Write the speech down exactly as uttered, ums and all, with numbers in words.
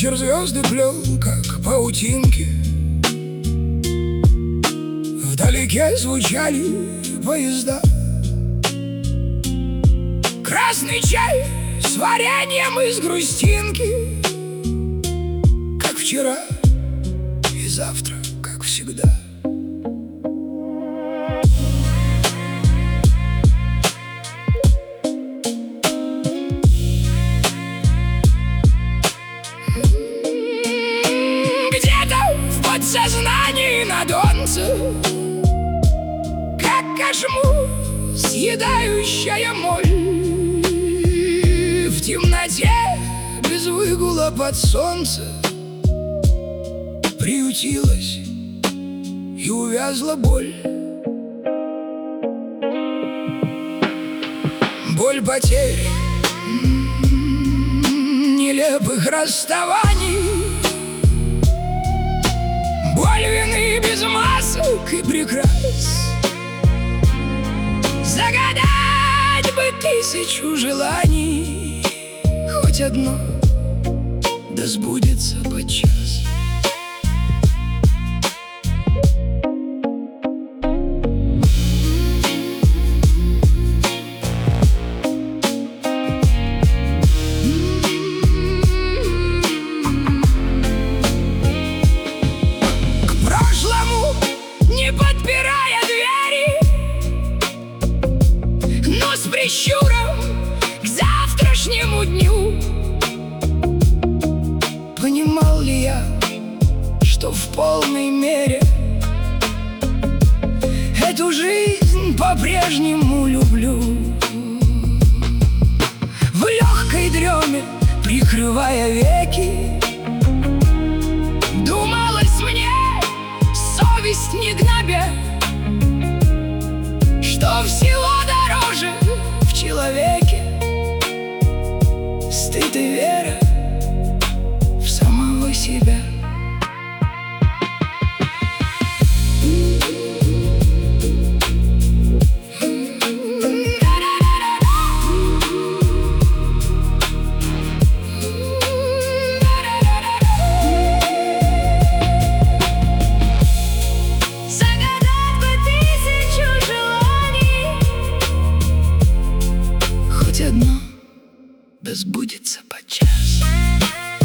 вечер звезды плел, как паутинки. Вдалеке звучали поезда. Красный чай с вареньем из грустинки, как вчера и завтра, как всегда. Где-то в подсознании на донце, как кошму съедающая моль, в темноте без выгула под солнце приютилась и увязла боль. Боль потерь, нелепых расставаний, боль вины без масок и прикрас. Загадать бы тысячу желаний, хоть одно да сбудется подчас. С прищуром к завтрашнему дню. Понимал ли я, что в полной мере эту жизнь по-прежнему люблю? В легкой дреме, прикрывая веки, думалось мне, совесть не гнобя, что всего дороже в человеке стыд и вера в самого себя. Одно да сбудется подчас.